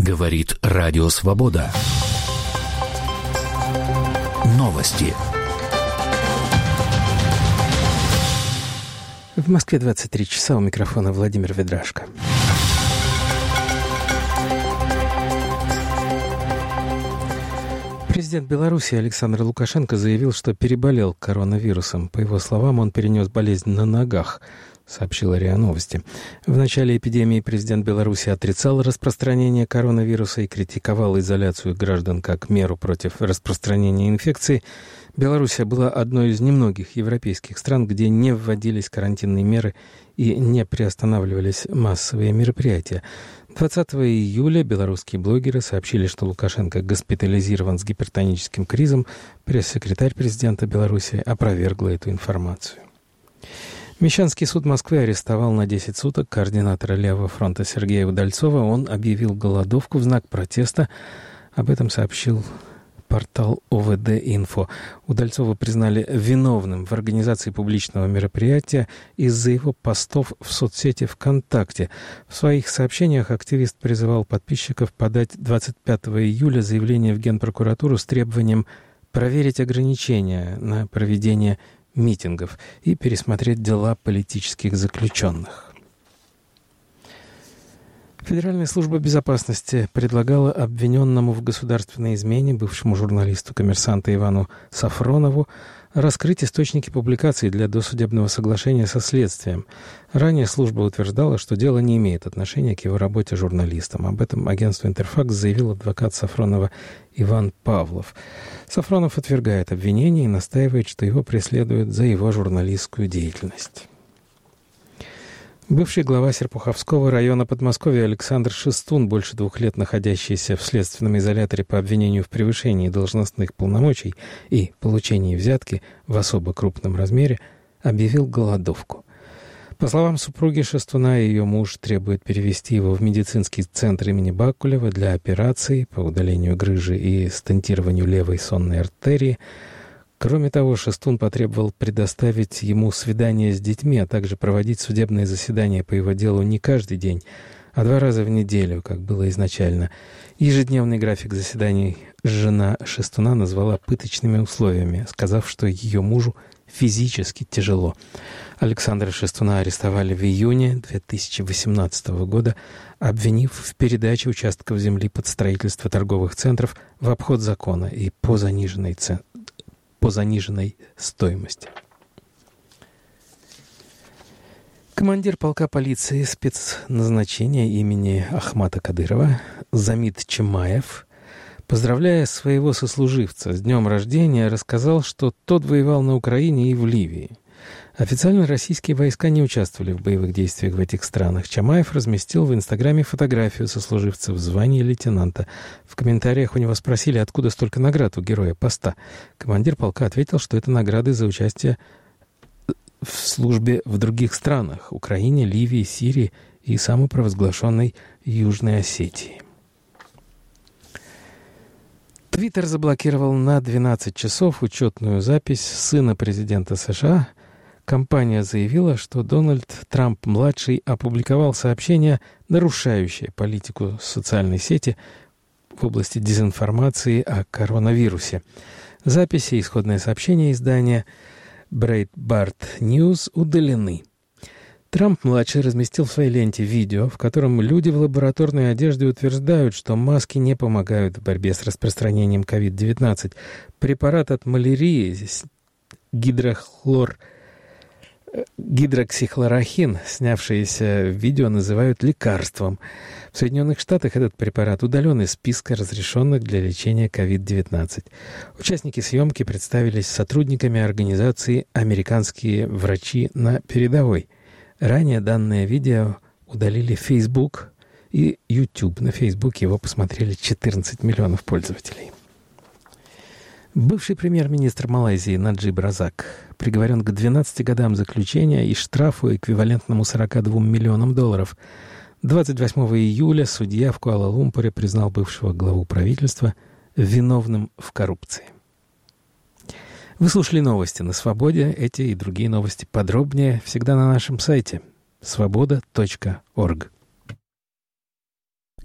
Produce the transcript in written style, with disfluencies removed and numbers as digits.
Говорит Радио Свобода. Новости. В Москве 23 часа, у микрофона Владимир Ведрашко. Президент Беларуси Александр Лукашенко заявил, что переболел коронавирусом. По его словам, он перенес болезнь на ногах, сообщила РИА Новости. В начале эпидемии президент Беларуси отрицал распространение коронавируса и критиковал изоляцию граждан как меру против распространения инфекции. Беларусь была одной из немногих европейских стран, где не вводились карантинные меры и не приостанавливались массовые мероприятия. 20 июля белорусские блогеры сообщили, что Лукашенко госпитализирован с гипертоническим кризом. Пресс-секретарь президента Беларуси опровергла эту информацию. Мещанский суд Москвы арестовал на 10 суток координатора Левого фронта Сергея Удальцова. Он объявил голодовку в знак протеста. Об этом сообщил портал ОВД-Инфо. Удальцова признали виновным в организации публичного мероприятия из-за его постов в соцсети ВКонтакте. В своих сообщениях активист призывал подписчиков подать 25 июля заявление в Генпрокуратуру с требованием проверить ограничения на проведение митингов и пересмотреть дела политических заключенных. Федеральная служба безопасности предлагала обвиненному в государственной измене, бывшему журналисту «Коммерсанта» Ивану Сафронову, раскрыть источники публикаций для досудебного соглашения со следствием. Ранее служба утверждала, что дело не имеет отношения к его работе журналистом. Об этом агентству «Интерфакс» заявил адвокат Сафронова Иван Павлов. Сафронов отвергает обвинения и настаивает, что его преследуют за его журналистскую деятельность. Бывший глава Серпуховского района Подмосковья Александр Шестун, больше 2 лет находящийся в следственном изоляторе по обвинению в превышении должностных полномочий и получении взятки в особо крупном размере, объявил голодовку. По словам супруги Шестуна, ее муж требует перевести его в медицинский центр имени Бакулева для операции по удалению грыжи и стентированию левой сонной артерии. Кроме того, Шестун потребовал предоставить ему свидание с детьми, а также проводить судебные заседания по его делу не каждый день, а 2 раза в неделю, как было изначально. Ежедневный график заседаний жена Шестуна назвала пыточными условиями, сказав, что ее мужу физически тяжело. Александра Шестуна арестовали в июне 2018 года, обвинив в передаче участков земли под строительство торговых центров в обход закона и по заниженной стоимости. Командир полка полиции спецназначения имени Ахмата Кадырова Замит Чимаев, поздравляя своего сослуживца с днем рождения, рассказал, что тот воевал на Украине и в Ливии. Официально российские войска не участвовали в боевых действиях в этих странах. Чамаев разместил в Инстаграме фотографию сослуживца в звании лейтенанта. В комментариях у него спросили, откуда столько наград у героя поста. Командир полка ответил, что это награды за участие в службе в других странах – Украине, Ливии, Сирии и самопровозглашенной Южной Осетии. Твиттер заблокировал на 12 часов учетную запись сына президента США. Компания заявила, что Дональд Трамп-младший опубликовал сообщение, нарушающее политику социальной сети в области дезинформации о коронавирусе. Записи и исходное сообщение издания Breitbart News удалены. Трамп-младший разместил в своей ленте видео, в котором люди в лабораторной одежде утверждают, что маски не помогают в борьбе с распространением COVID-19. Препарат от малярии гидроксихлорохин, снявшиеся в видео, называют лекарством. В Соединенных Штатах этот препарат удален из списка разрешенных для лечения COVID-19. Участники съемки представились сотрудниками организации «Американские врачи на передовой». Ранее данное видео удалили Facebook и YouTube. На Facebook его посмотрели 14 миллионов пользователей. Бывший премьер-министр Малайзии Наджиб Разак приговорен к 12 годам заключения и штрафу, эквивалентному $42 миллионам. 28 июля судья в Куала-Лумпуре признал бывшего главу правительства виновным в коррупции. Вы слушали новости на Свободе. Эти и другие новости подробнее всегда на нашем сайте svoboda.org.